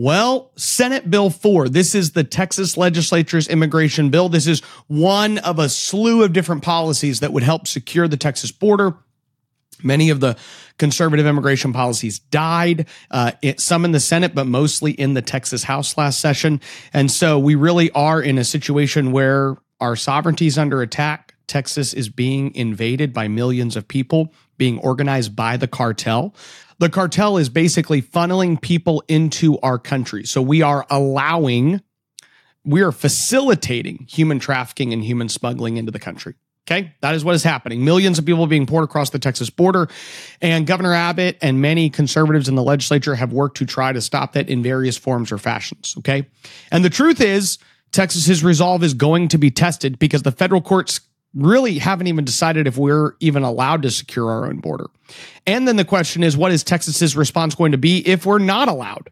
Well, Senate Bill 4, this is the Texas legislature's immigration bill. This is one of a slew of different policies that would help secure the Texas border. Many of the conservative immigration policies died, some in the Senate, but mostly in the Texas House last session. And so we really are in a situation where our sovereignty is under attack. Texas is being invaded by millions of people, being organized by the cartel. The cartel is basically funneling people into our country. So we are facilitating human trafficking and human smuggling into the country. Okay, that is what is happening. Millions of people being poured across the Texas border, and Governor Abbott and many conservatives in the legislature have worked to try to stop that in various forms or fashions. Okay, and the truth is, Texas's resolve is going to be tested because the federal courts really haven't even decided if we're even allowed to secure our own border. And then the question is, what is Texas's response going to be if we're not allowed?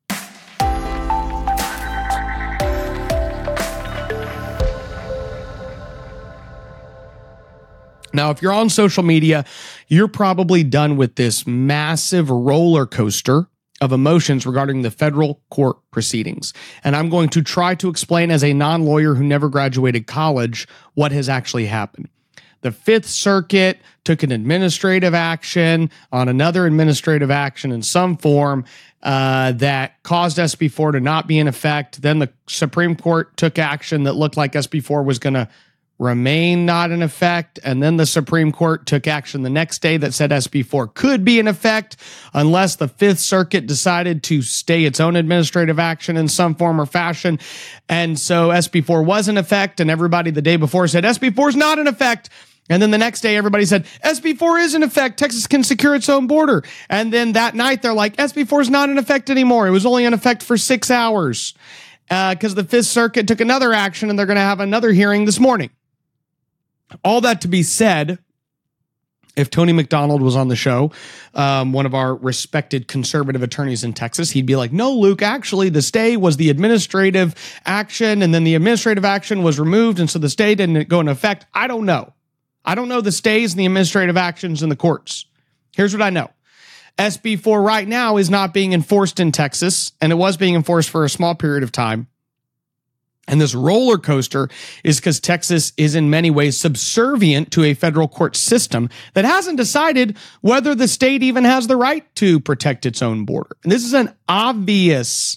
Now, if you're on social media, you're probably done with this massive roller coaster of emotions regarding the federal court proceedings. And I'm going to try to explain as a non-lawyer who never graduated college what has actually happened. The Fifth Circuit took an administrative action on another administrative action in some form that caused SB 4 to not be in effect. Then the Supreme Court took action that looked like SB 4 was going to remain not in effect. And then the Supreme Court took action the next day that said SB 4 could be in effect unless the Fifth Circuit decided to stay its own administrative action in some form or fashion. And so SB 4 was in effect, and everybody the day before said SB 4 is not in effect. And then the next day, everybody said, SB 4 is in effect. Texas can secure its own border. And then that night, they're like, SB 4 is not in effect anymore. It was only in effect for 6 hours because the Fifth Circuit took another action, and they're going to have another hearing this morning. All that to be said, if Tony McDonald was on the show, one of our respected conservative attorneys in Texas, he'd be like, no, Luke, actually, the stay was the administrative action, and then the administrative action was removed, and so the stay didn't go into effect. I don't know. I don't know the stays and the administrative actions in the courts. Here's what I know. SB 4 right now is not being enforced in Texas, and it was being enforced for a small period of time. And this roller coaster is because Texas is in many ways subservient to a federal court system that hasn't decided whether the state even has the right to protect its own border. And this is an obvious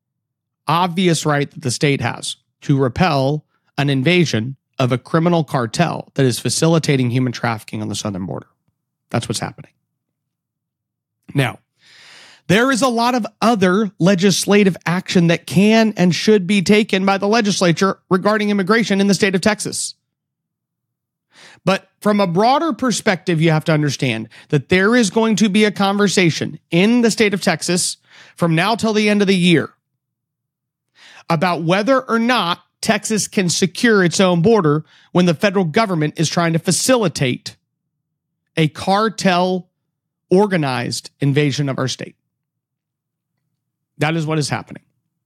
right that the state has to repel an invasion of a criminal cartel that is facilitating human trafficking on the southern border. That's what's happening. Now, there is a lot of other legislative action that can and should be taken by the legislature regarding immigration in the state of Texas. But from a broader perspective, you have to understand that there is going to be a conversation in the state of Texas from now till the end of the year about whether or not Texas can secure its own border when the federal government is trying to facilitate a cartel organized invasion of our state. That is what is happening.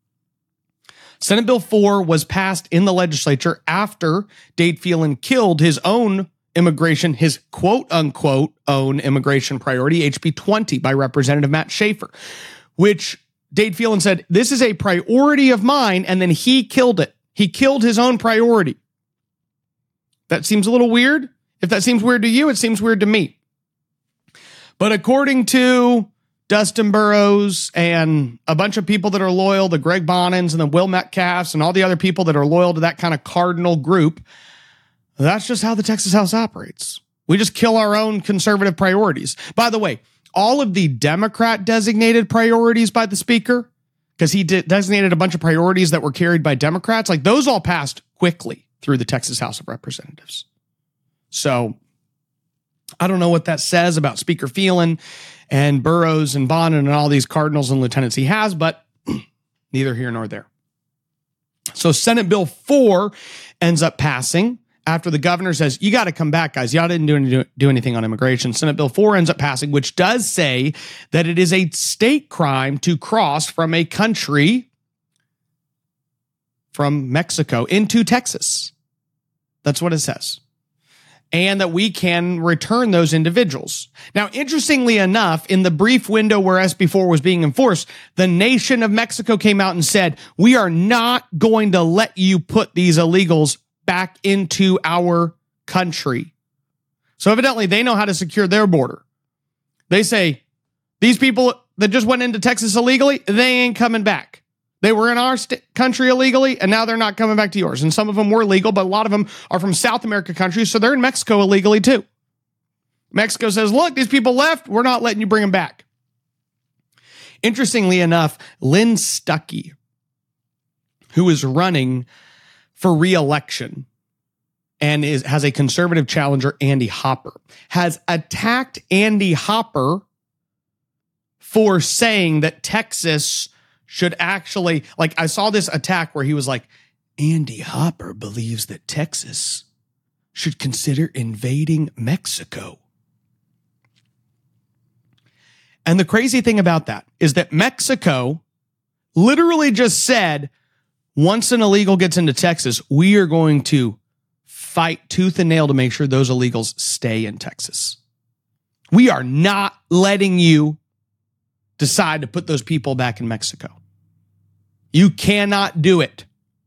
Senate Bill 4 was passed in the legislature after Dade Phelan killed his own immigration, his quote-unquote own immigration priority, HB 20, by Representative Matt Schaefer, which Dade Phelan said, this is a priority of mine, and then he killed it. He killed his own priority. That seems a little weird. If that seems weird to you, it seems weird to me. But according to Dustin Burrows and a bunch of people that are loyal, the Greg Bonins and the Will Metcalfs and all the other people that are loyal to that kind of cardinal group, that's just how the Texas House operates. We just kill our own conservative priorities. By the way, all of the Democrat designated priorities by the speaker, because he designated a bunch of priorities that were carried by Democrats, like those all passed quickly through the Texas House of Representatives. So I don't know what that says about Speaker Phelan and Burrows and Bonin and all these cardinals and lieutenants he has, but neither here nor there. So Senate Bill 4 ends up passing after the governor says, you got to come back, guys. Y'all didn't do anything on immigration. Senate Bill 4 ends up passing, which does say that it is a state crime to cross from a country from Mexico into Texas. That's what it says. and that we can return those individuals. Now, interestingly enough, in the brief window where SB4 was being enforced, the nation of Mexico came out and said, we are not going to let you put these illegals back into our country. So evidently they know how to secure their border. They say, these people that just went into Texas illegally, they ain't coming back. They were in our country illegally, and now they're not coming back to yours. And some of them were legal, but a lot of them are from South America countries, so they're in Mexico illegally too. Mexico says, look, these people left. We're not letting you bring them back. Interestingly enough, Lynn Stuckey, who is running for re-election and has a conservative challenger, Andy Hopper, has attacked Andy Hopper for saying that Texas should actually, like, I saw this attack where he was like, Andy Hopper believes that Texas should consider invading Mexico. And the crazy thing about that is that Mexico literally just said, once an illegal gets into Texas, we are going to fight tooth and nail to make sure those illegals stay in Texas. We are not letting you decide to put those people back in Mexico. You cannot do it.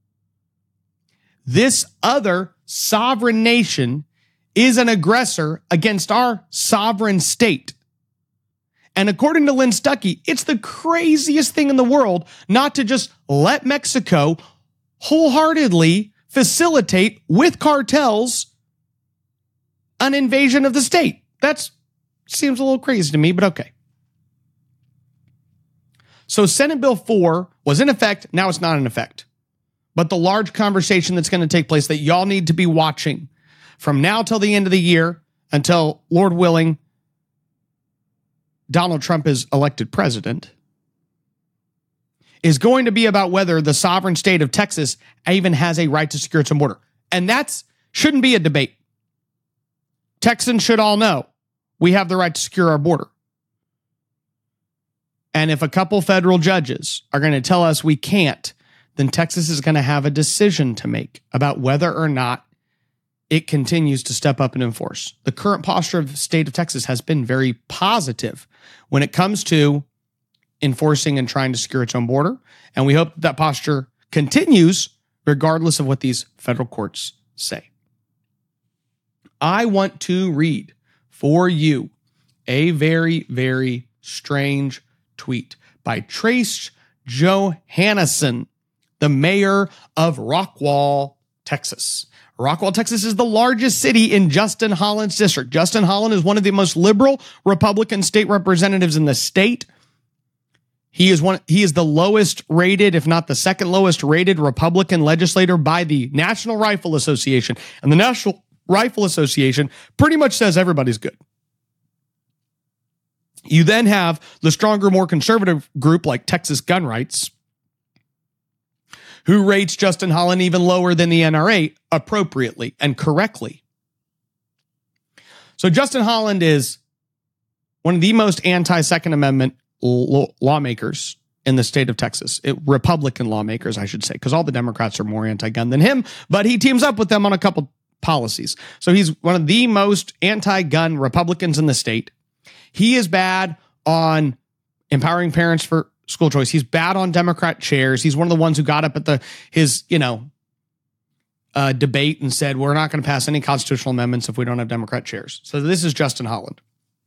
This other sovereign nation is an aggressor against our sovereign state. And according to Lynn Stuckey, it's the craziest thing in the world not to just let Mexico wholeheartedly facilitate with cartels an invasion of the state. That seems a little crazy to me, but okay. So Senate Bill 4 was in effect. Now it's not in effect. But the large conversation that's going to take place that y'all need to be watching from now till the end of the year, until, Lord willing, Donald Trump is elected president, is going to be about whether the sovereign state of Texas even has a right to secure its own border. And that shouldn't be a debate. Texans should all know we have the right to secure our border. And if a couple federal judges are going to tell us we can't, then Texas is going to have a decision to make about whether or not it continues to step up and enforce. The current posture of the state of Texas has been very positive when it comes to enforcing and trying to secure its own border. And we hope that posture continues regardless of what these federal courts say. I want to read for you a very, very strange tweet by Trace Johannesson, the mayor of Rockwall, Texas. Rockwall, Texas is the largest city in Justin Holland's district. Justin Holland is one of the most liberal Republican state representatives in the state. He is the lowest rated, if not the second lowest rated Republican legislator by the National Rifle Association. And the National Rifle Association pretty much says everybody's good. You then have the stronger, more conservative group like Texas Gun Rights, who rates Justin Holland even lower than the NRA appropriately and correctly. So Justin Holland is one of the most anti-Second Amendment lawmakers in the state of Texas. Republican lawmakers, I should say, because all the Democrats are more anti-gun than him, but he teams up with them on a couple policies. So he's one of the most anti-gun Republicans in the state. He is bad on empowering parents for school choice. He's bad on Democrat chairs. He's one of the ones who got up at his debate and said, we're not going to pass any constitutional amendments if we don't have Democrat chairs. So this is Justin Holland.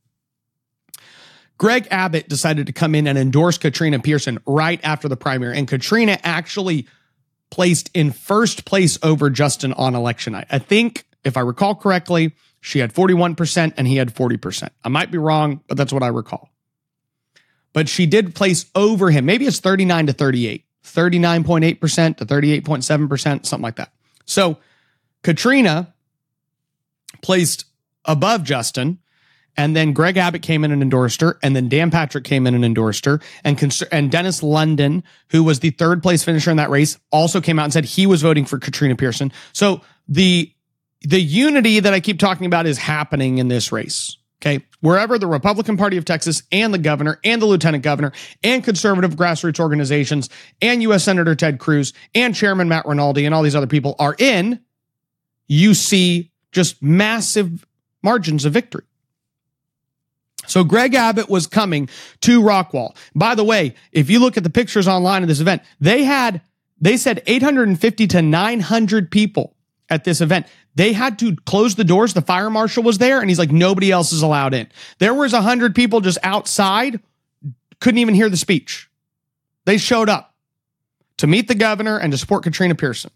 Greg Abbott decided to come in and endorse Katrina Pearson right after the primary. And Katrina actually placed in first place over Justin on election night. I think, if I recall correctly, she had 41% and he had 40%. I might be wrong, but that's what I recall. But she did place over him. Maybe it's 39 to 38, 39.8% to 38.7%, something like that. So Katrina placed above Justin, and then Greg Abbott came in and endorsed her, and then Dan Patrick came in and endorsed her, and Dennis London, who was the third place finisher in that race, also came out and said he was voting for Katrina Pearson. So the unity that I keep talking about is happening in this race. Okay, wherever the Republican Party of Texas and the governor and the lieutenant governor and conservative grassroots organizations and U.S. Senator Ted Cruz and Chairman Matt Rinaldi and all these other people are in, you see just massive margins of victory. So Greg Abbott was coming to Rockwall. By the way, if you look at the pictures online of this event, they said 850 to 900 people at this event. They had to close the doors. The fire marshal was there, and he's like, nobody else is allowed in. There was 100 people just outside, couldn't even hear the speech. They showed up to meet the governor and to support Katrina Pearson.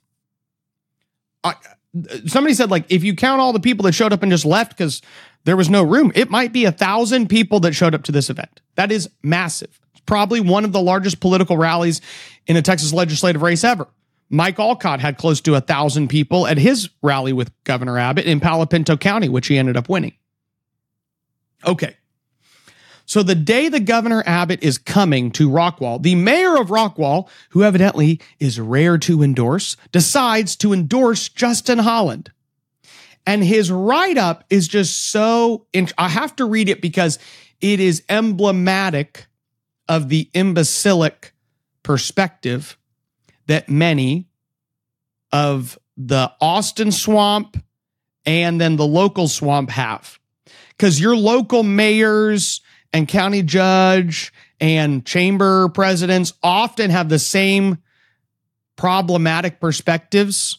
Somebody said, like, if you count all the people that showed up and just left because there was no room, it might be 1,000 people that showed up to this event. That is massive. It's probably one of the largest political rallies in a Texas legislative race ever. Mike Alcott had close to 1,000 people at his rally with Governor Abbott in Palo Pinto County, which he ended up winning. Okay. So the day the Governor Abbott is coming to Rockwall, the mayor of Rockwall, who evidently is rare to endorse, decides to endorse Justin Holland. And his write-up is just so, I have to read it because it is emblematic of the imbecilic perspective that many of the Austin swamp and then the local swamp have. Because your local mayors and county judge and chamber presidents often have the same problematic perspectives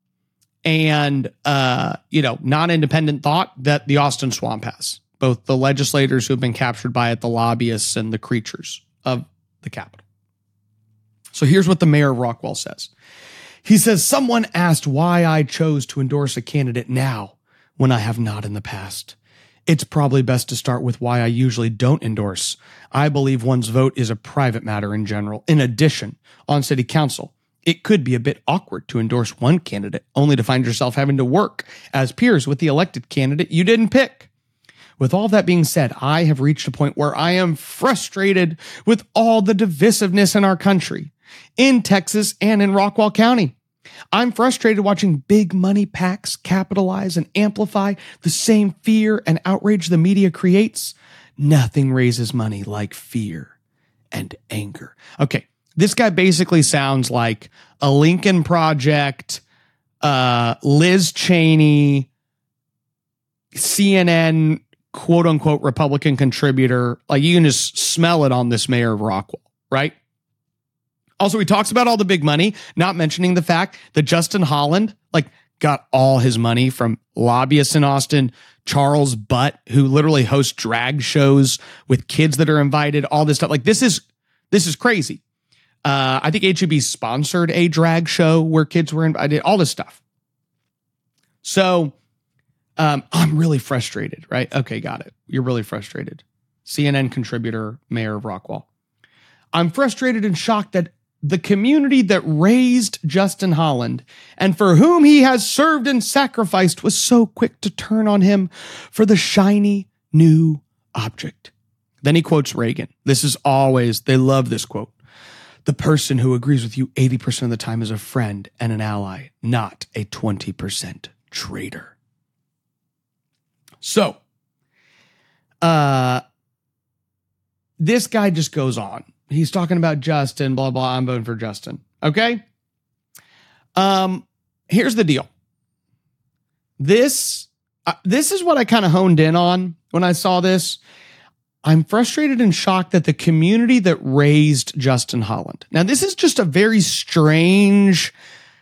and, non-independent thought that the Austin swamp has. Both the legislators who have been captured by it, the lobbyists, and the creatures of the Capitol. So here's what the mayor of Rockwall says. He says, someone asked why I chose to endorse a candidate now when I have not in the past. It's probably best to start with why I usually don't endorse. I believe one's vote is a private matter in general. In addition, on city council, it could be a bit awkward to endorse one candidate only to find yourself having to work as peers with the elected candidate you didn't pick. With all that being said, I have reached a point where I am frustrated with all the divisiveness in our country, in Texas and in Rockwall County. I'm frustrated watching big money PACs capitalize and amplify the same fear and outrage the media creates. Nothing raises money like fear and anger. Okay, this guy basically sounds like a Lincoln Project, Liz Cheney, CNN, quote unquote, Republican contributor. Like, you can just smell it on this mayor of Rockwall, right? Also, he talks about all the big money, not mentioning the fact that Justin Holland, got all his money from lobbyists in Austin, Charles Butt, who literally hosts drag shows with kids that are invited, all this stuff. This is crazy. I think HEB sponsored a drag show where kids were invited, all this stuff. So I'm really frustrated, right? Okay, got it. You're really frustrated. CNN contributor, mayor of Rockwall. I'm frustrated and shocked that the community that raised Justin Holland and for whom he has served and sacrificed was so quick to turn on him for the shiny new object. Then he quotes Reagan. They love this quote. The person who agrees with you 80% of the time is a friend and an ally, not a 20% traitor. So, this guy just goes on. He's talking about Justin, blah, blah. I'm voting for Justin. Okay. Here's the deal. This is what I kind of honed in on when I saw this. I'm frustrated and shocked that the community that raised Justin Holland. Now, this is just a very strange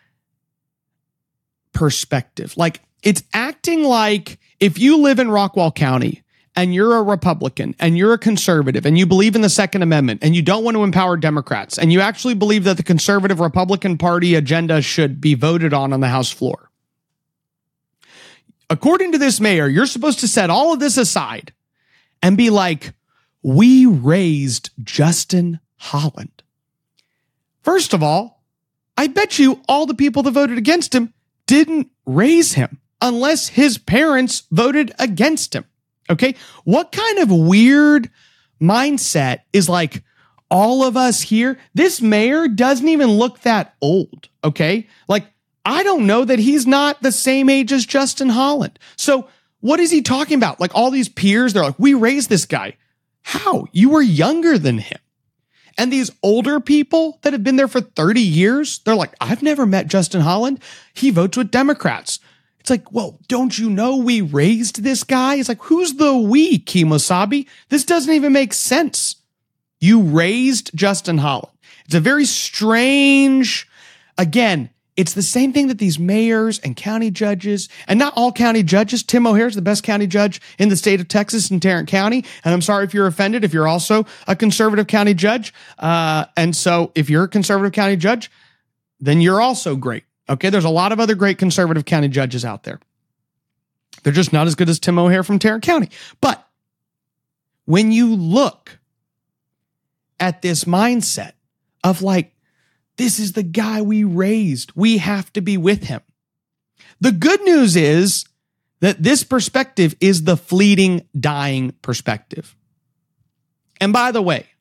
perspective. It's acting like if you live in Rockwall County and you're a Republican and you're a conservative and you believe in the Second Amendment and you don't want to empower Democrats and you actually believe that the conservative Republican Party agenda should be voted on the House floor. According to this mayor, you're supposed to set all of this aside and be like, we raised Justin Holland. First of all, I bet you all the people that voted against him didn't raise him unless his parents voted against him. Okay, what kind of weird mindset is all of us here? This mayor doesn't even look that old, okay? I don't know that he's not the same age as Justin Holland. So what is he talking about? All these peers, they're like, we raised this guy. How? You were younger than him. And these older people that have been there for 30 years, they're like, I've never met Justin Holland. He votes with Democrats. It's like, well, don't you know we raised this guy? It's like, who's the we, Kimosabe? This doesn't even make sense. You raised Justin Holland. It's a very strange, again, it's the same thing that these mayors and county judges, and not all county judges. Tim O'Hare is the best county judge in the state of Texas in Tarrant County. And I'm sorry if you're offended, if you're also a conservative county judge. And so if you're a conservative county judge, then you're also great. Okay, there's a lot of other great conservative county judges out there. They're just not as good as Tim O'Hare from Tarrant County. But when you look at this mindset of like, this is the guy we raised, we have to be with him. The good news is that this perspective is the fleeting, dying perspective. And by the way,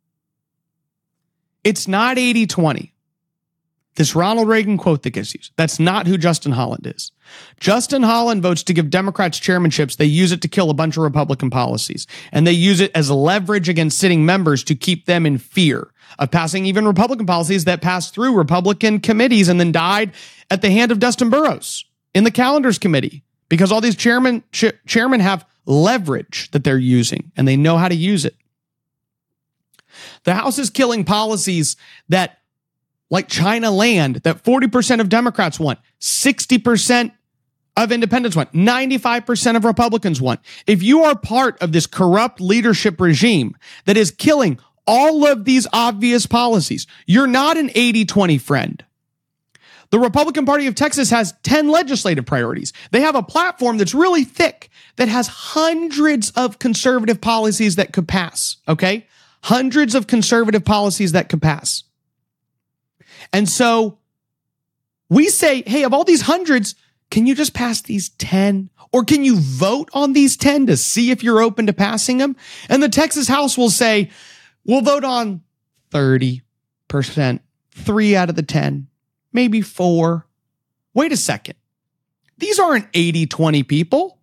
it's not 80-20. This Ronald Reagan quote that gets used, that's not who Justin Holland is. Justin Holland votes to give Democrats chairmanships. They use it to kill a bunch of Republican policies. And they use it as leverage against sitting members to keep them in fear of passing even Republican policies that passed through Republican committees and then died at the hand of Dustin Burrows in the Calendars Committee. Because all these chairmen have leverage that they're using, and they know how to use it. The House is killing policies that, like China land, that 40% of Democrats want, 60% of independents want, 95% of Republicans want. If you are part of this corrupt leadership regime that is killing all of these obvious policies, you're not an 80-20 friend. The Republican Party of Texas has 10 legislative priorities. They have a platform that's really thick that has hundreds of conservative policies that could pass, okay? Hundreds of conservative policies that could pass. And so we say, hey, of all these hundreds, can you just pass these 10? Or can you vote on these 10 to see if you're open to passing them? And the Texas House will say, we'll vote on 30%, 3 out of the 10, maybe 4. Wait a second. These aren't 80-20 people.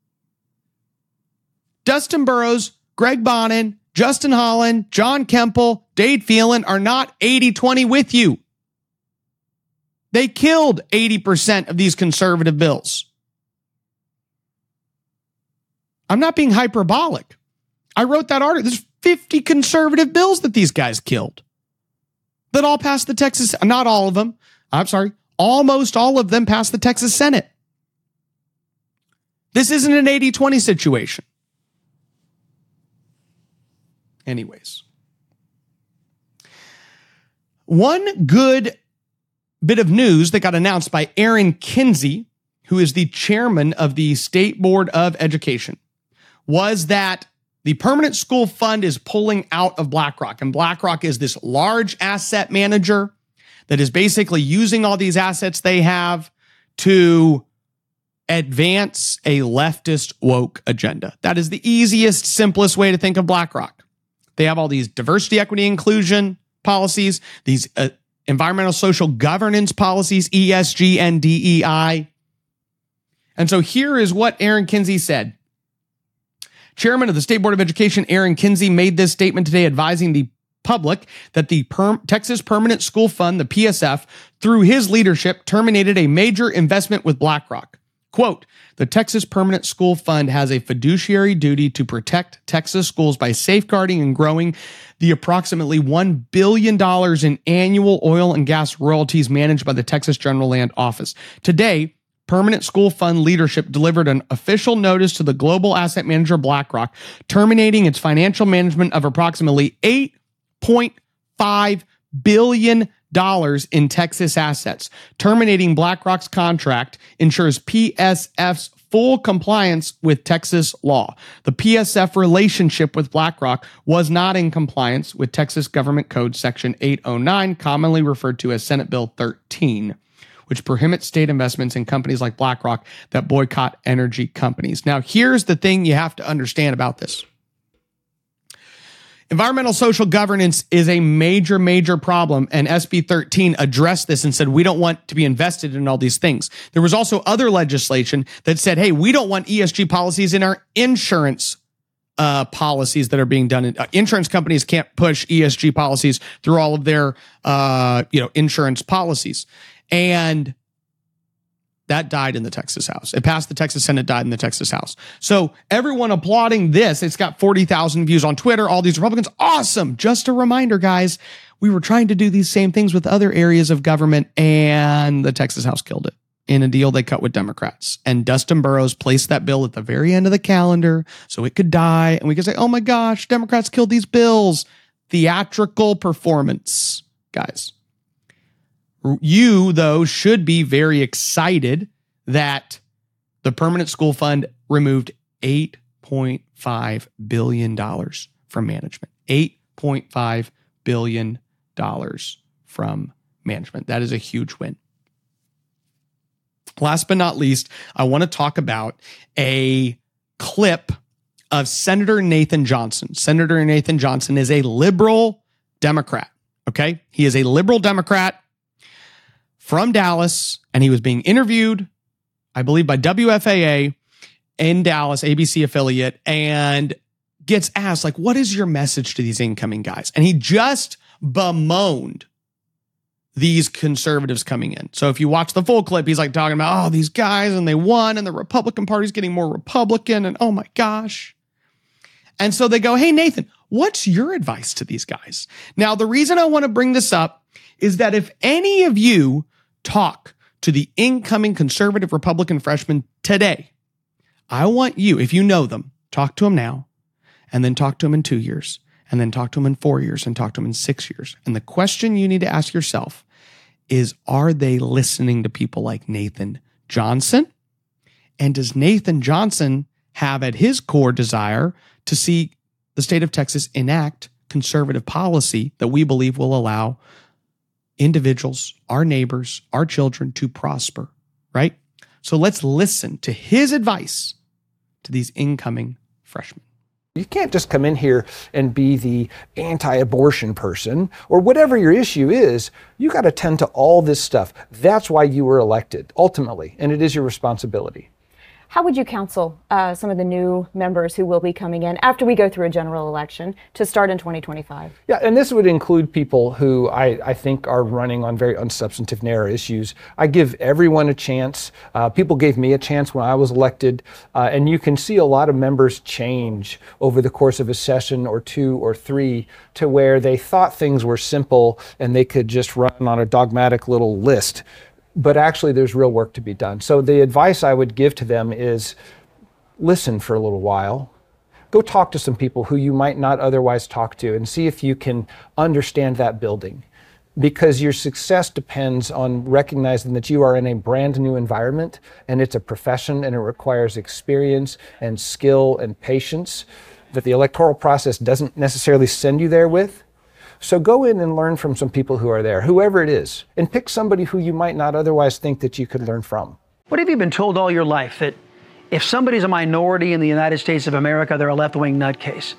Dustin Burrows, Greg Bonin, Justin Holland, John Kemple, Dade Phelan are not 80-20 with you. They killed 80% of these conservative bills. I'm not being hyperbolic. I wrote that article. There's 50 conservative bills that these guys killed that all passed the Texas, not all of them. I'm sorry. Almost all of them passed the Texas Senate. This isn't an 80-20 situation. Anyways. One good bit of news that got announced by Aaron Kinsey, who is the chairman of the State Board of Education, was that the Permanent School Fund is pulling out of BlackRock. And BlackRock is this large asset manager that is basically using all these assets they have to advance a leftist woke agenda. That is the easiest, simplest way to think of BlackRock. They have all these diversity, equity, inclusion policies, these environmental social governance policies, ESG and DEI. And so here is what Aaron Kinsey said. Chairman of the State Board of Education, Aaron Kinsey, made this statement today advising the public that the Texas Permanent School Fund, the PSF, through his leadership, terminated a major investment with BlackRock. Quote, the Texas Permanent School Fund has a fiduciary duty to protect Texas schools by safeguarding and growing the approximately $1 billion in annual oil and gas royalties managed by the Texas General Land Office. Today, Permanent School Fund leadership delivered an official notice to the global asset manager BlackRock, terminating its financial management of approximately $8.5 billion in Texas assets. Terminating BlackRock's contract ensures PSF's full compliance with Texas law. The PSF relationship with BlackRock was not in compliance with Texas Government Code Section 809, commonly referred to as Senate Bill 13, which prohibits state investments in companies like BlackRock that boycott energy companies. Now, here's the thing you have to understand about this. Environmental social governance is a major, major problem, and SB 13 addressed this and said, we don't want to be invested in all these things. There was also other legislation that said, hey, we don't want ESG policies in our insurance policies that are being done. Insurance companies can't push ESG policies through all of their insurance policies. And That died in the Texas House. It passed the Texas Senate, died in the Texas House. So everyone applauding this, it's got 40,000 views on Twitter, all these Republicans. Awesome. Just a reminder, guys, we were trying to do these same things with other areas of government, and the Texas House killed it in a deal they cut with Democrats. And Dustin Burrows placed that bill at the very end of the calendar so it could die. And we could say, oh my gosh, Democrats killed these bills. Theatrical performance, guys. You, though, should be very excited that the Permanent School Fund removed $8.5 billion from management. $8.5 billion from management. That is a huge win. Last but not least, I want to talk about a clip of Senator Nathan Johnson. Senator Nathan Johnson is a liberal Democrat, okay? He is a liberal Democrat from Dallas, and he was being interviewed, I believe, by WFAA in Dallas, ABC affiliate, and gets asked, like, what is your message to these incoming guys? And he just bemoaned these conservatives coming in. So if you watch the full clip, he's like talking about, oh, these guys, and they won, and the Republican Party's getting more Republican, and oh my gosh. And so they go, hey, Nathan, what's your advice to these guys? Now, the reason I want to bring this up is that if any of you talk to the incoming conservative Republican freshmen today, I want you, if you know them, talk to them now, and then talk to them in 2 years, and then talk to them in 4 years, and talk to them in 6 years. And the question you need to ask yourself is, are they listening to people like Nathan Johnson? And does Nathan Johnson have at his core desire to see the state of Texas enact conservative policy that we believe will allow individuals, our neighbors, our children to prosper, right? So let's listen to his advice to these incoming freshmen. You can't just come in here and be the anti-abortion person or whatever your issue is. You got to tend to all this stuff. That's why you were elected, ultimately, and it is your responsibility. How would you counsel some of the new members who will be coming in after we go through a general election to start in 2025? Yeah, and this would include people who I think are running on very unsubstantive, narrow issues. I give everyone a chance. People gave me a chance when I was elected, and you can see a lot of members change over the course of a session or 2 or 3 to where they thought things were simple and they could just run on a dogmatic little list. But actually, there's real work to be done. So the advice I would give to them is listen for a little while. Go talk to some people who you might not otherwise talk to and see if you can understand that building. Because your success depends on recognizing that you are in a brand new environment, and it's a profession, and it requires experience and skill and patience that the electoral process doesn't necessarily send you there with. So go in and learn from some people who are there, whoever it is, and pick somebody who you might not otherwise think that you could learn from. What have you been told all your life? That if somebody's a minority in the United States of America, they're a left-wing nutcase.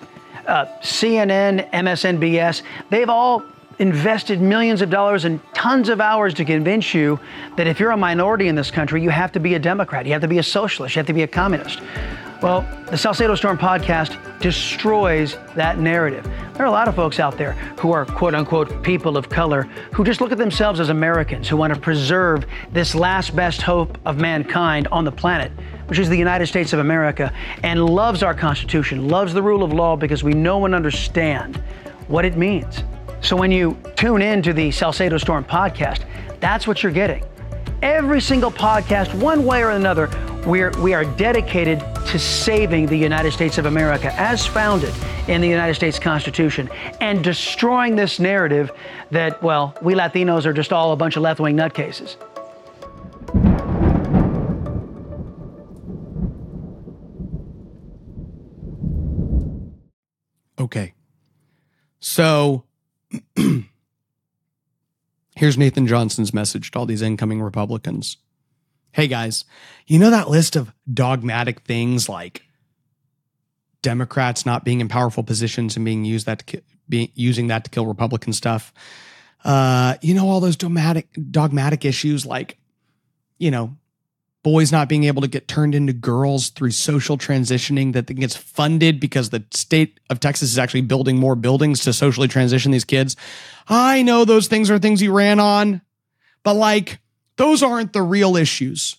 CNN, MSNBS, they've all invested millions of dollars and tons of hours to convince you that if you're a minority in this country, you have to be a Democrat, you have to be a socialist, you have to be a communist. Well, the Salcedo Storm podcast destroys that narrative. There are a lot of folks out there who are quote unquote people of color who just look at themselves as Americans, who want to preserve this last best hope of mankind on the planet, which is the United States of America, and loves our Constitution, loves the rule of law because we know and understand what it means. So when you tune in to the Salcedo Storm podcast, that's what you're getting. Every single podcast, one way or another, we are dedicated to saving the United States of America as founded in the United States Constitution and destroying this narrative that, well, we Latinos are just all a bunch of left-wing nutcases. Okay. So here's Nathan Johnson's message to all these incoming Republicans. Hey guys, you know that list of dogmatic things like Democrats not being in powerful positions and being using that to kill Republican stuff? You know, all those dogmatic issues like, you know, boys not being able to get turned into girls through social transitioning that gets funded because the state of Texas is actually building more buildings to socially transition these kids. I know those things are things you ran on, but like, those aren't the real issues.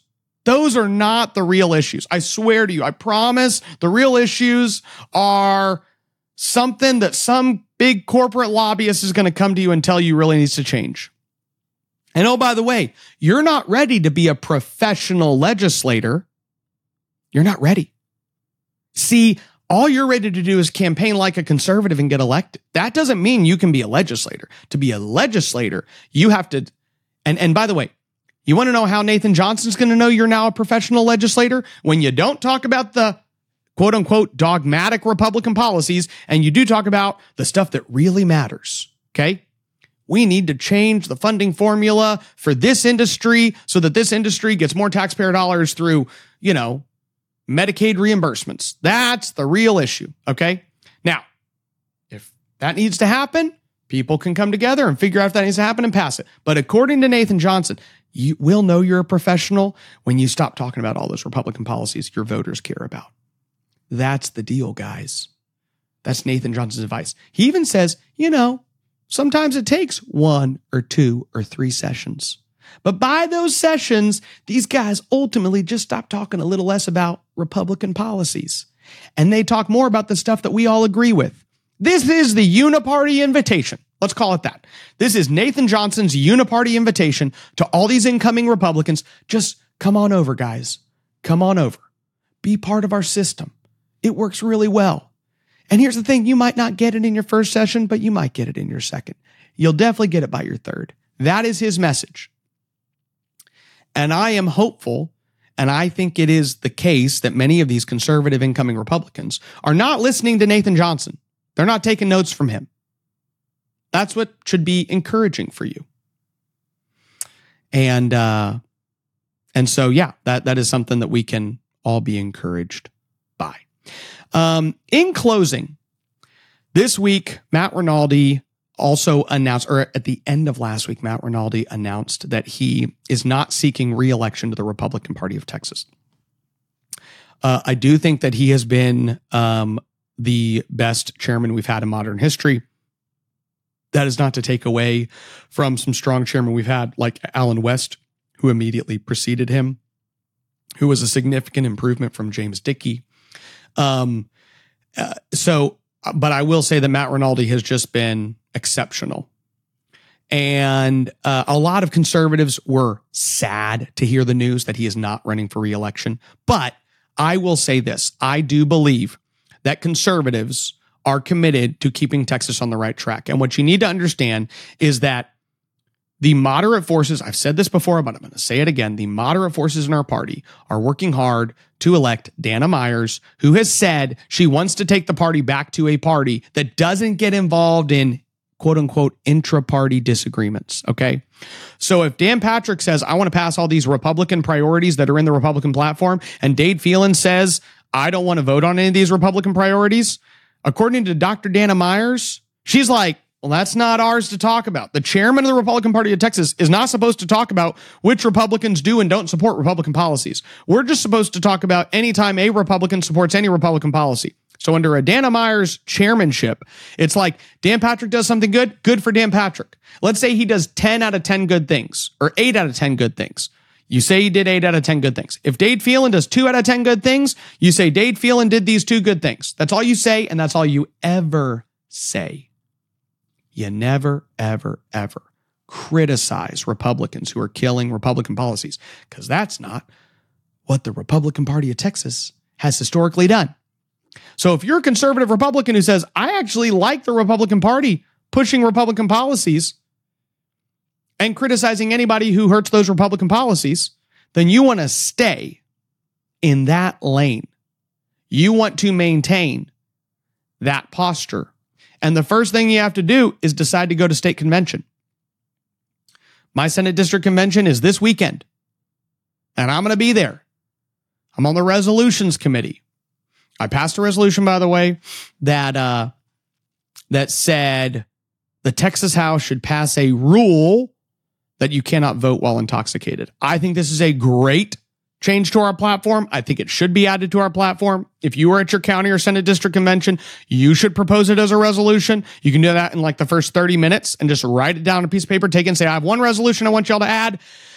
Those are not the real issues. I swear to you, I promise the real issues are something that some big corporate lobbyist is going to come to you and tell you really needs to change. And oh, by the way, you're not ready to be a professional legislator. You're not ready. See, all you're ready to do is campaign like a conservative and get elected. That doesn't mean you can be a legislator. To be a legislator, you have to, and by the way, you want to know how Nathan Johnson's going to know you're now a professional legislator? When you don't talk about the quote unquote dogmatic Republican policies and you do talk about the stuff that really matters. Okay. We need to change the funding formula for this industry so that this industry gets more taxpayer dollars through, Medicaid reimbursements. That's the real issue. Okay. Now, if that needs to happen, people can come together and figure out if that needs to happen and pass it. But according to Nathan Johnson, you will know you're a professional when you stop talking about all those Republican policies your voters care about. That's the deal, guys. That's Nathan Johnson's advice. He even says, sometimes it takes 1 or 2 or 3 sessions. But by those sessions, these guys ultimately just stop talking a little less about Republican policies. And they talk more about the stuff that we all agree with. This is the uniparty invitation. Let's call it that. This is Nathan Johnson's uniparty invitation to all these incoming Republicans. Just come on over, guys. Come on over. Be part of our system. It works really well. And here's the thing. You might not get it in your first session, but you might get it in your second. You'll definitely get it by your third. That is his message. And I am hopeful, and I think it is the case that many of these conservative incoming Republicans are not listening to Nathan Johnson. They're not taking notes from him. That's what should be encouraging for you. And so, yeah, that is something that we can all be encouraged by. In closing, this week, Matt Rinaldi also announced, or at the end of last week, Matt Rinaldi announced that he is not seeking re-election to the Republican Party of Texas. I do think that he has been the best chairman we've had in modern history. That is not to take away from some strong chairmen we've had, like Allen West, who immediately preceded him, who was a significant improvement from James Dickey. But I will say that Matt Rinaldi has just been exceptional. And a lot of conservatives were sad to hear the news that he is not running for re-election. But I will say this. I do believe that conservatives are committed to keeping Texas on the right track. And what you need to understand is that the moderate forces, I've said this before, but I'm going to say it again. The moderate forces in our party are working hard to elect Dana Myers, who has said she wants to take the party back to a party that doesn't get involved in quote unquote intra-party disagreements. Okay. So if Dan Patrick says, I want to pass all these Republican priorities that are in the Republican platform, and Dade Phelan says, I don't want to vote on any of these Republican priorities, according to Dr. Dana Myers, she's like, well, that's not ours to talk about. The chairman of the Republican Party of Texas is not supposed to talk about which Republicans do and don't support Republican policies. We're just supposed to talk about anytime a Republican supports any Republican policy. So under a Dana Myers chairmanship, it's like Dan Patrick does something good, good for Dan Patrick. Let's say he does 10 out of 10 good things or 8 out of 10 good things. You say he did 8 out of 10 good things. If Dade Phelan does 2 out of 10 good things, you say Dade Phelan did these 2 good things. That's all you say, and that's all you ever say. You never, ever, ever criticize Republicans who are killing Republican policies, because that's not what the Republican Party of Texas has historically done. So if you're a conservative Republican who says, I actually like the Republican Party pushing Republican policies and criticizing anybody who hurts those Republican policies, then you want to stay in that lane. You want to maintain that posture. And the first thing you have to do is decide to go to state convention. My Senate District Convention is this weekend, and I'm going to be there. I'm on the resolutions committee. I passed a resolution, by the way, that said the Texas House should pass a rule that you cannot vote while intoxicated. I think this is a great change to our platform. I think it should be added to our platform. If you are at your county or Senate District Convention, you should propose it as a resolution. You can do that in like the first 30 minutes and just write it down on a piece of paper, take it and say, I have one resolution I want y'all to add.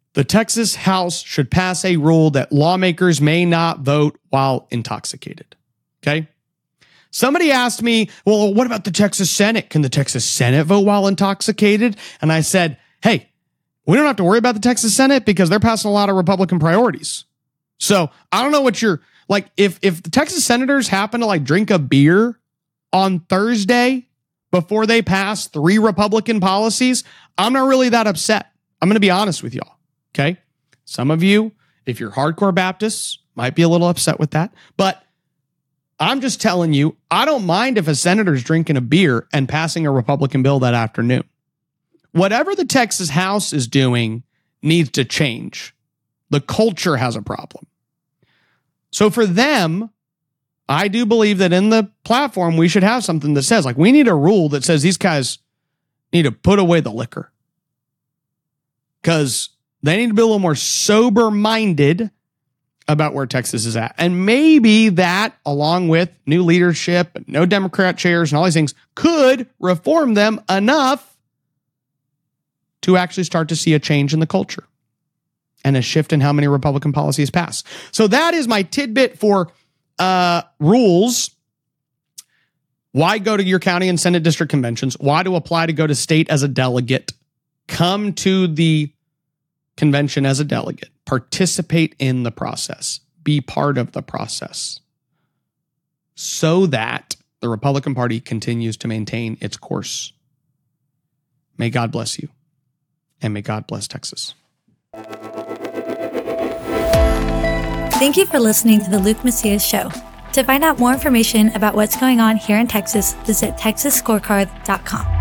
The Texas House should pass a rule that lawmakers may not vote while intoxicated. Okay? Somebody asked me, well, what about the Texas Senate? Can the Texas Senate vote while intoxicated? And I said, hey, we don't have to worry about the Texas Senate because they're passing a lot of Republican priorities. So I don't know what you're like. If the Texas senators happen to like drink a beer on Thursday before they pass 3 Republican policies, I'm not really that upset. I'm going to be honest with y'all. Okay. Some of you, if you're hardcore Baptists, might be a little upset with that, but I'm just telling you, I don't mind if a senator's drinking a beer and passing a Republican bill that afternoon. Whatever the Texas House is doing needs to change. The culture has a problem. So for them, I do believe that in the platform, we should have something that says, like, we need a rule that says these guys need to put away the liquor. Because they need to be a little more sober-minded about where Texas is at. And maybe that, along with new leadership, no Democrat chairs, and all these things, could reform them enough to actually start to see a change in the culture and a shift in how many Republican policies pass. So that is my tidbit for rules. Why go to your county and Senate district conventions? Why to apply to go to state as a delegate? Come to the convention as a delegate. Participate in the process. Be part of the process so that the Republican Party continues to maintain its course. May God bless you, and may God bless Texas. Thank you for listening to the Luke Macias Show. To find out more information about what's going on here in Texas, visit TexasScorecard.com.